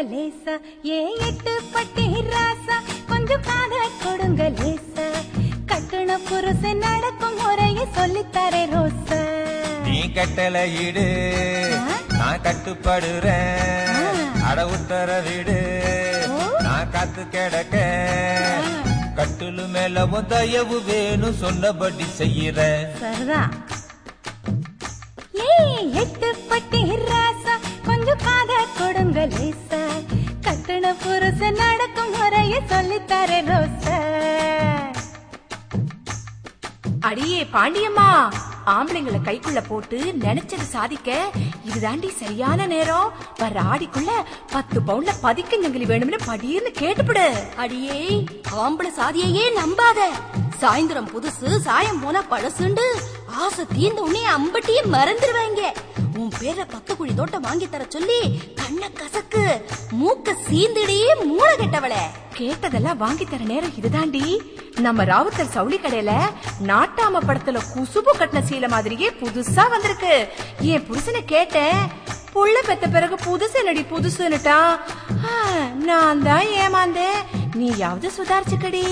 லேசா ஏன் எட்டு பட்டி ராசா கொஞ்சம் காத கொடுங்க லேசா கட்டுன புருஷன் நடக்கும் முறையை சொல்லித்தரே ரோசா நீ கட்டளை இடு நான் கட்டுப்படுறேன் அட உத்தர விடு நான் காத்து கிடக்க கட்டுலு மேல தயவு வேணும் சொன்னபடி செய்யற சரிதான் எட்டு பட்டி ராசா கொஞ்சம் காத கொடுங்க லேசா கட்டுன புருஷன் நடக்கும் முறையை சொல்லித்தரே ரோசா அடியே பாண்டியம்மா ஆம்பளைங்களை கைக்குள்ள போட்டு நினைச்சது சாதிக்க இதுதாண்டி சரியான நேரம் வர ஆடிக்குள்ள 10 பவுன்ல பதிக்கஞ்சங்கிலி வேணும்னு படின்னு கேட்டுப்படு. அடியே ஆம்பளை சாதியையே நம்பாத. சாயந்தரம் புதுசு சாயம் போனா பழசுண்டு ஆசை தீர்ந்த உடனே அம்பட்டியே மறந்துடுவாங்க. உன் பேர 10 குழி தோட்டம் வாங்கி தர சொல்லி கண்ண கசக்கு மூக்க சீந்திடையே மூளை கெட்டவளே. கேட்டதெல்லாம் வாங்கி தர நேரம் இதுதாண்டி. நம்ம ராவுத்தர் சவுளி கடையில நாட்டாம படத்துல குசுபு கட்டின சீலை மாதிரியே புதுசா வந்திருக்கு. என் புருஷனை கேட்டேன், புள்ள பெத்த பிறகு புதுசு நடி புதுசுன்னுட்டா. நான் தான் ஏமாந்தேன். நீயாவது சுதாரிச்சுக்கடி.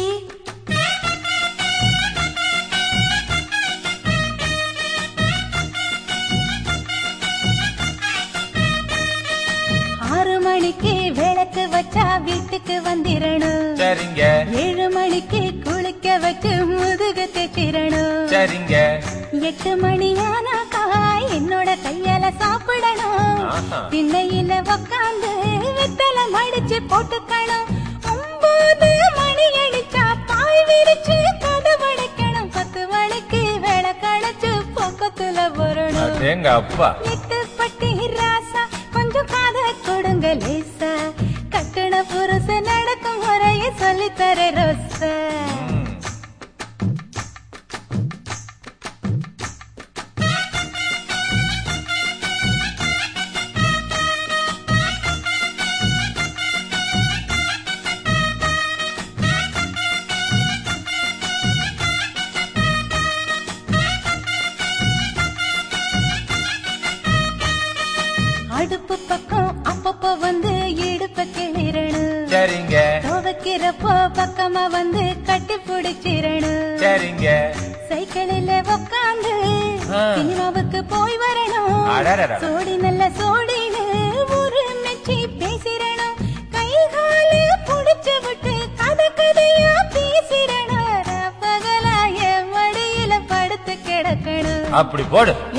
மணிக்கு விளக்கு வச்சா வீட்டுக்கு வந்திரணும். சரிங்க. 7 மணிக்கு குளிக்க வச்சு முதுகு தேச்சிரணும். சரிங்க. 8 மணி ஆனாக்கா என்னோட கையால சாப்பிடணும். திண்ணையில உக்காந்து வெத்தலை மடிச்சு போட்டுக்கணும். 9 மணி அடிச்சா பாய் விரிச்சு கதவடைக்கணும். 10 மணிக்கு விளக்கடைச்சு பக்கத்துல வரணும். எங்க அப்பா 8 பட்டி ராசா கொஞ்சம் காத கொடுங்க லேசா கட்டுன புருஷன் நடக்கும் முறையை சொல்லித்தர ரோசா. அடுப்பு பக்கம் அப்பப்ப வந்து இடுப்ப கிளிரணும். சரிங்க. துவைக்கிறப்போ பக்கமா வந்து கட்டி பிடிச்சிரணும். சரிங்க. சைக்கிளில உக்காந்து சினிமாவுக்கு போய் வரணும். சோடி நல்ல சோடின்னு ஒரு மெச்சி பேசிரணும். கை காலு புடிச்சு விட்டு கதையா பேசிரணும். பகலா என் மடியில படுத்து கிடக்கணும். அப்படி போடு.